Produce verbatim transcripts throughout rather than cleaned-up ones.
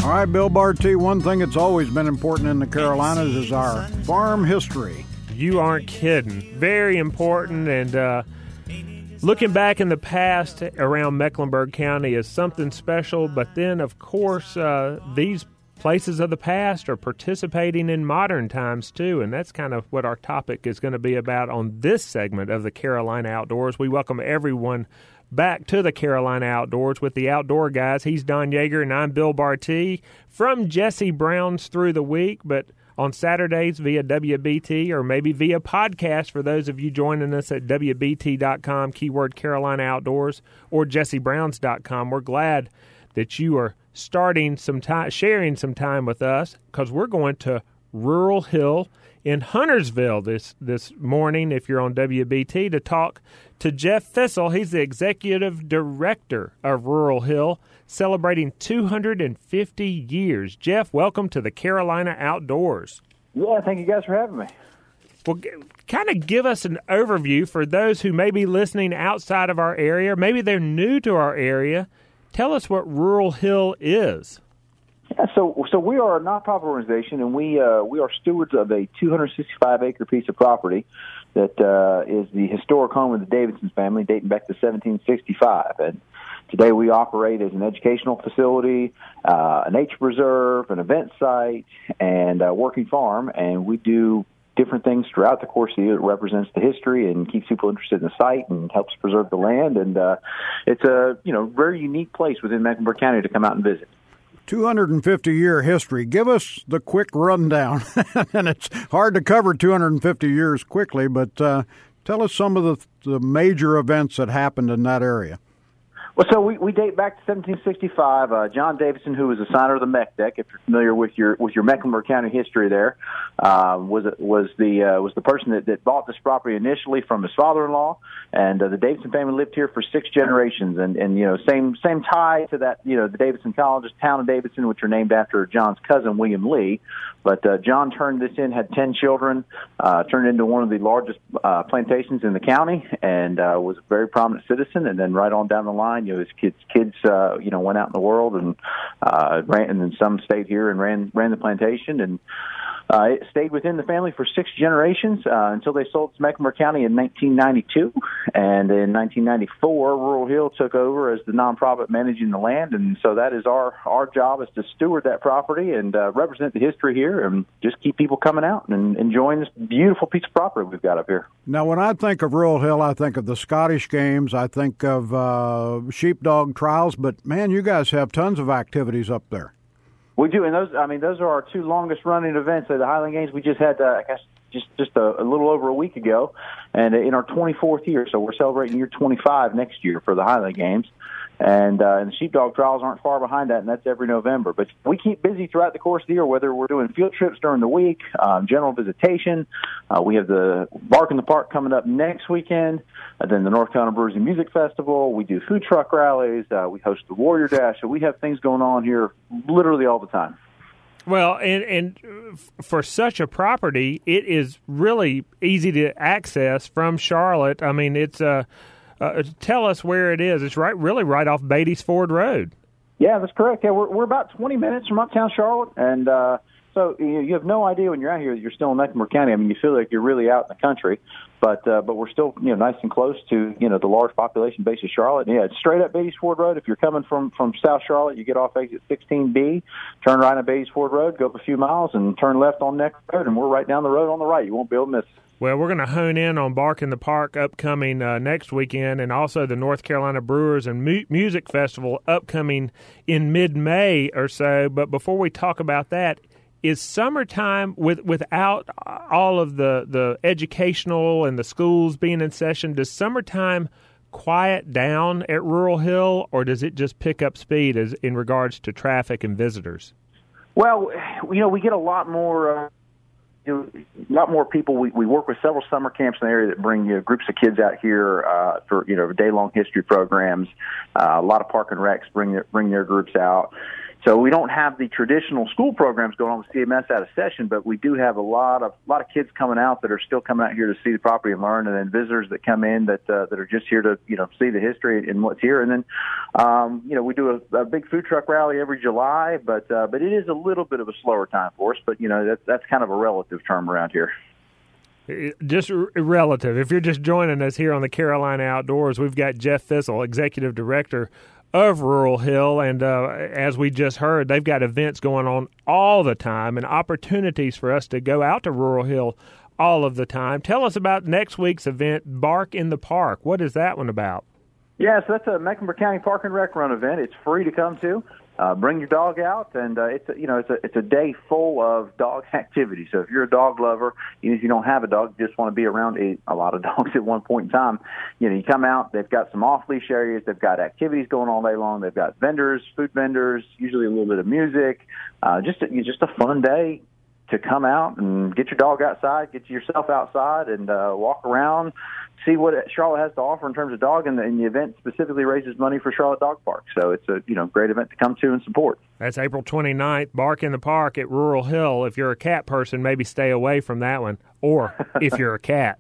All right, Bill Barty, one thing that's always been important in the Carolinas is our farm history. You aren't kidding. Very important, and uh, looking back in the past around Mecklenburg County is something special, but then, of course, uh, these places of the past are participating in modern times, too, and that's kind of what our topic is going to be about on this segment of the Carolina Outdoors. We welcome everyone back to the Carolina Outdoors with the Outdoor Guys. He's Don Yeager, and I'm Bill Barty from Jesse Brown's Through the Week, but on Saturdays via W B T or maybe via podcast for those of you joining us at W B T dot com, keyword Carolina Outdoors, or Jesse Browns dot com. We're glad that you are starting some time, sharing some time with us, because we're going to Rural Hill in Huntersville this, this morning, if you're on W B T, to talk to Jeff Fissel. He's the Executive Director of Rural Hill, celebrating two hundred fifty years. Jeff, welcome to the Carolina Outdoors. Yeah, thank you guys for having me. Well, kind of give us an overview for those who may be listening outside of our area. Maybe they're new to our area. Tell us what Rural Hill is. Yeah, so so we are a nonprofit organization, and we uh, we are stewards of a two hundred sixty-five acre piece of property that uh, is the historic home of the Davidson family, dating back to seventeen sixty-five. And today we operate as an educational facility, uh, a nature preserve, an event site, and a working farm. And we do different things throughout the course of the year that represents the history and keeps people interested in the site and helps preserve the land. And uh, it's a you know very unique place within Mecklenburg County to come out and visit. two hundred fifty year history. Give us the quick rundown. And it's hard to cover two hundred fifty years quickly, but uh, tell us some of the, the major events that happened in that area. Well, so we, we date back to seventeen sixty-five. Uh, John Davidson, who was a signer of the Meck Deck, if you're familiar with your with your Mecklenburg County history, there uh, was was the uh, was the person that, that bought this property initially from his father-in-law, and uh, the Davidson family lived here for six generations, and, and you know same same tie to that you know the Davidson colleges, town of Davidson, which are named after John's cousin William Lee. But uh, John turned this in, had ten children, uh, turned into one of the largest uh, plantations in the county, and uh, was a very prominent citizen. And then right on down the line, you know, his kids, kids, uh, you know, went out in the world and uh, ran, and then some stayed here and ran ran the plantation, and uh, it stayed within the family for six generations uh, until they sold to Mecklenburg County in nineteen ninety-two. And in nineteen ninety-four, Rural Hill took over as the nonprofit managing the land, and so that is our our job is to steward that property and uh, represent the history here, and just keep people coming out and enjoying this beautiful piece of property we've got up here. Now, when I think of Rural Hill, I think of the Scottish Games, I think of uh, sheepdog trials, but man, you guys have tons of activities up there. We do, and those I mean those are our two longest running events. So the Highland Games we just had, uh, I guess, just just a, a little over a week ago, and in our twenty-fourth year, so we're celebrating year twenty-five next year for the Highland Games. And, uh, and the sheepdog trials aren't far behind that, and that's every November. But we keep busy throughout the course of the year, whether we're doing field trips during the week, um, general visitation. Uh, we have the Bark in the Park coming up next weekend, and then the North Carolina Brewers and Music Festival. We do food truck rallies. Uh, we host the Warrior Dash. So we have things going on here literally all the time. Well, and, and for such a property, it is really easy to access from Charlotte. I mean, it's a... Uh, Uh, tell us where it is. It's right, really right off Beatty's Ford Road. Yeah, that's correct. Yeah, we're we're about twenty minutes from uptown Charlotte, and uh, so you, you have no idea when you're out here that you're still in Mecklenburg County. I mean, you feel like you're really out in the country, but uh, but we're still you know nice and close to you know the large population base of Charlotte. And yeah, it's straight up Beatty's Ford Road. If you're coming from from South Charlotte, you get off exit sixteen B, turn right on Beatty's Ford Road, go up a few miles, and turn left on Neck Road, and we're right down the road on the right. You won't be able to miss us. Well, we're going to hone in on Bark in the Park upcoming uh, next weekend, and also the North Carolina Brewers and Mu- Music Festival upcoming in mid-May or so. But before we talk about that, is summertime, with without all of the, the educational and the schools being in session, does summertime quiet down at Rural Hill, or does it just pick up speed as in regards to traffic and visitors? Well, you know, we get a lot more... Uh You know, a lot more people. We, we work with several summer camps in the area that bring you know, groups of kids out here uh, for you know day long history programs. Uh, a lot of park and recs bring their, bring their groups out. So we don't have the traditional school programs going on with C M S out of session, but we do have a lot of a lot of kids coming out that are still coming out here to see the property and learn, and then visitors that come in that uh, that are just here to you know see the history and what's here. And then um, you know we do a, a big food truck rally every July, but uh, but it is a little bit of a slower time for us. But you know that's that's kind of a relative term around here. Just relative. If you're just joining us here on the Carolina Outdoors, we've got Jeff Fissel, Executive Director of Rural Hill, and uh, as we just heard, they've got events going on all the time and opportunities for us to go out to Rural Hill all of the time. Tell us about next week's event, Bark in the Park. What is that one about? Yeah, so that's a Mecklenburg County Park and Rec Run event. It's free to come to. Uh, bring your dog out, and uh, it's a, you know it's a it's a day full of dog activity. So if you're a dog lover, even if you don't have a dog, you just want to be around a, a lot of dogs at one point in time. You know, you come out. They've got some off leash areas. They've got activities going all day long. They've got vendors, food vendors, usually a little bit of music. Uh, just a, just a fun day to come out and get your dog outside, get yourself outside, and uh, walk around, see what Charlotte has to offer in terms of dog, and the, and the event specifically raises money for Charlotte Dog Park. So it's a you know great event to come to and support. That's April twenty-ninth, Bark in the Park at Rural Hill. If you're a cat person, maybe stay away from that one, or if you're a cat.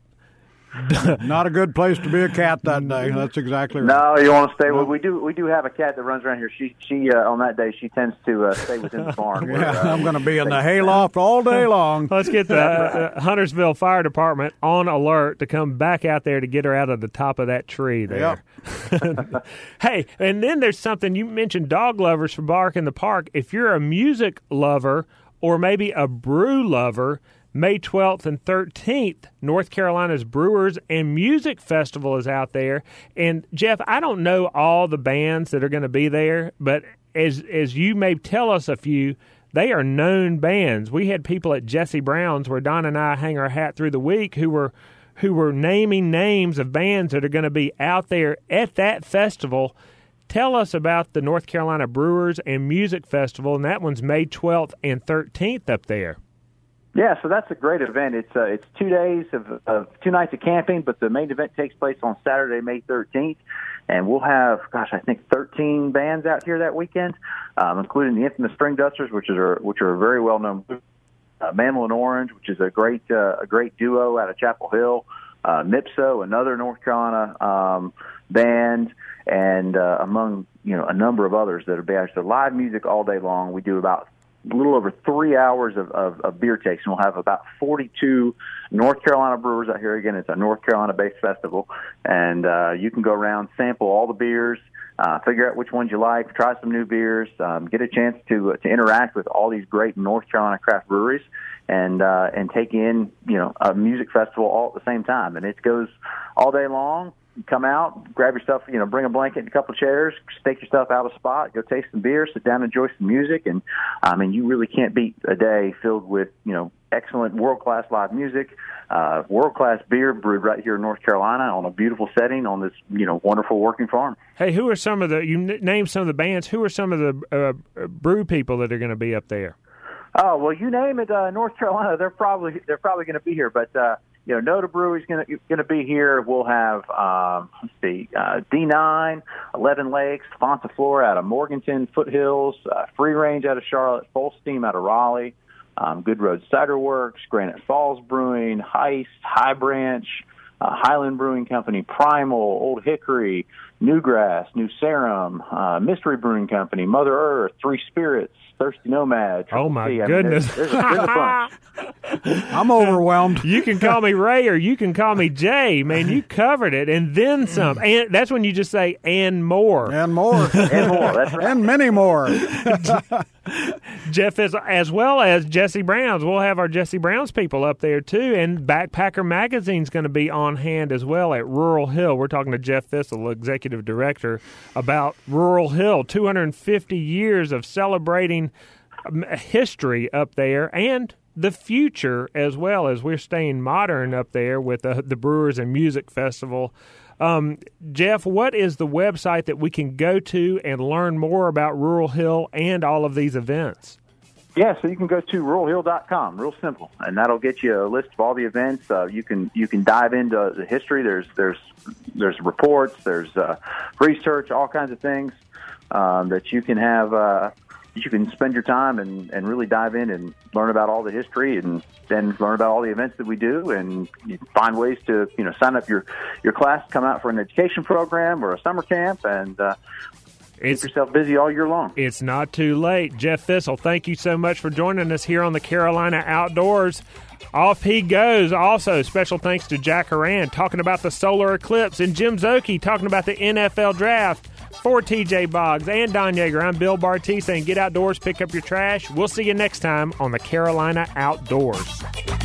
Not a good place to be a cat that day. That's exactly right. No, you want to stay. Well, we do. We do have a cat that runs around here. She, she uh, on that day, she tends to uh, stay within the barn. Yeah, where, uh, I'm going to be in the hayloft all day long. Let's get the uh, Huntersville Fire Department on alert to come back out there to get her out of the top of that tree there. Yep. Hey, and then there's something you mentioned: dog lovers for Bark in the Park. If you're a music lover or maybe a brew lover, May twelfth and thirteenth, North Carolina's Brewers and Music Festival is out there. And, Jeff, I don't know all the bands that are going to be there, but as as you may tell us a few, they are known bands. We had people at Jesse Brown's, where Don and I hang our hat through the week, who were who were naming names of bands that are going to be out there at that festival. Tell us about the North Carolina Brewers and Music Festival, and that one's May twelfth and thirteenth up there. Yeah, so that's a great event. It's uh, it's two days of, of two nights of camping, but the main event takes place on Saturday, May thirteenth, and we'll have, gosh, I think thirteen bands out here that weekend, um, including the infamous String Dusters, which is a, which are a very well known, uh, Mammal and Orange, which is a great uh, a great duo out of Chapel Hill, uh, Nipso, another North Carolina um, band, and uh, among you know a number of others that are bands. So live music all day long. We do about a little over three hours of, of, of beer tasting. We'll have about forty-two North Carolina brewers out here. Again, it's a North Carolina-based festival, and uh, you can go around, sample all the beers, uh, figure out which ones you like, try some new beers, um, get a chance to uh, to interact with all these great North Carolina craft breweries, and uh, and take in you know a music festival all at the same time. And it goes all day long. Come out, grab your stuff, you know, bring a blanket and a couple of chairs, stake your stuff out of a spot, go taste some beer, sit down, enjoy some music, and I mean, you really can't beat a day filled with, you know, excellent world-class live music, uh, world-class beer brewed right here in North Carolina on a beautiful setting on this, you know, wonderful working farm. Hey, who are some of the, you named some of the bands, who are some of the uh, brew people that are going to be up there? Oh, well, you name it, uh, North Carolina, they're probably they're probably going to be here, but uh, you know, Noda Brewery's going to going to be here. We'll have um, let's see, uh, D nine, Eleven Lakes, Fonta Flora out of Morganton, Foothills, uh, Free Range out of Charlotte, Full Steam out of Raleigh, um, Good Road Cider Works, Granite Falls Brewing, Heist, High Branch, uh, Highland Brewing Company, Primal, Old Hickory, Newgrass, New Sarum, uh, Mystery Brewing Company, Mother Earth, Three Spirits, Thirsty Nomad. Oh, my C. goodness. I mean, there's, there's, there's a bunch. I'm overwhelmed. You can call me Ray or you can call me Jay. Man, you covered it. And then some. And that's when you just say, and more. And more. And more. That's right. And many more. Jeff, is, as well as Jesse Brown's. We'll have our Jesse Brown's people up there, too. And Backpacker Magazine's going to be on hand as well at Rural Hill. We're talking to Jeff Fissel, Executive Director, about Rural Hill. two hundred fifty years of celebrating history up there and the future as well, as we're staying modern up there with the, the Brewers and Music Festival. Um, Jeff, what is the website that we can go to and learn more about Rural Hill and all of these events? Yeah, so you can go to rural hill dot com, real simple, and that'll get you a list of all the events. Uh, you can you can dive into the history. There's there's there's reports, there's uh, research, all kinds of things um, that you can have uh, you can spend your time and, and really dive in and learn about all the history and then learn about all the events that we do, and you find ways to, you know, sign up your, your class, come out for an education program or a summer camp, and uh, It's, keep yourself busy all year long. It's not too late. Jeff Thistle, thank you so much for joining us here on the Carolina Outdoors. Off he goes. Also, special thanks to Jack Horan talking about the solar eclipse, and Jim Zoki talking about the N F L draft. For T J Boggs and Don Yeager, I'm Bill Bartee saying get outdoors, pick up your trash. We'll see you next time on the Carolina Outdoors.